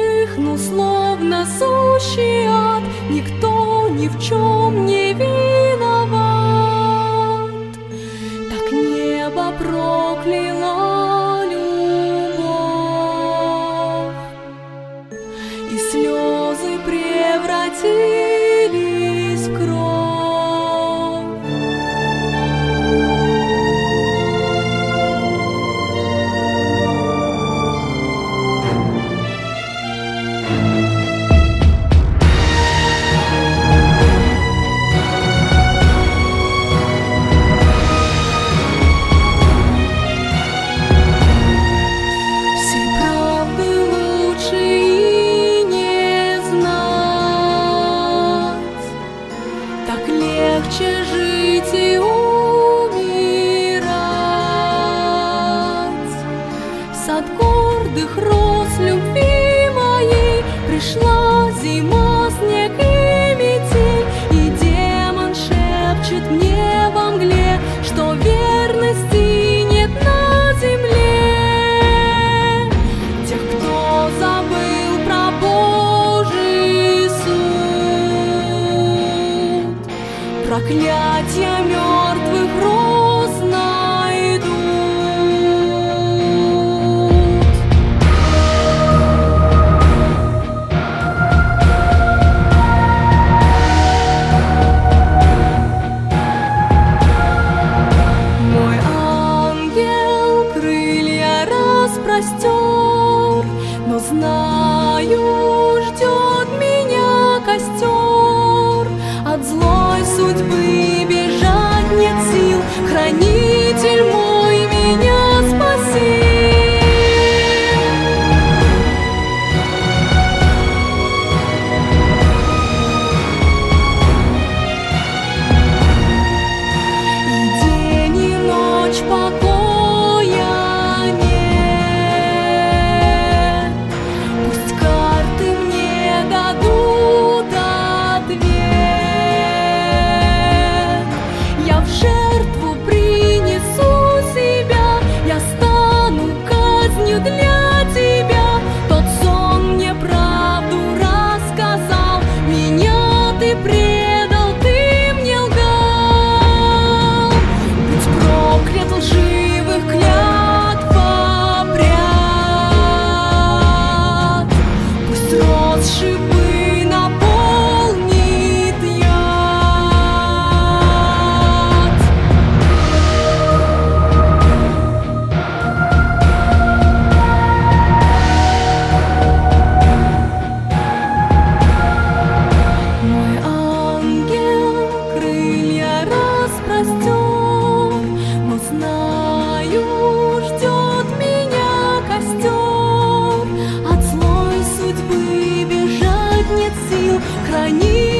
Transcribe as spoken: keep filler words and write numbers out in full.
вспыхнул, словно сущий ад. Никто ни в чем не виноват. Так небо прокляло любовь, и слезы превратились в кровь. Легче жить и умирать. В сад гордых роз любви моей пришла зима, снег и метель, и демон шепчет мне во мгле, что верности нет на земле. Тех, кто забыл про Божий суд, проклятья мертвых роз найдут. Мой ангел крылья распростер, но знаю, ждет меня костер. От злой судьбы бежать нет сил, хранитель мой меня спаси. И день, и ночь покоя нет. Пусть карты мне дадут ответ. Я в жертву принесу себя, я стану казнью для тебя. Тот сон мне правду рассказал, меня ты предал, ты мне лгал. Будь проклят лживых клятв обряд, пусть роз шипы наполнит яд. Мой ангел крылья распростер, но знаю, ждет меня костер. От злой судьбы бежать нет сил, храни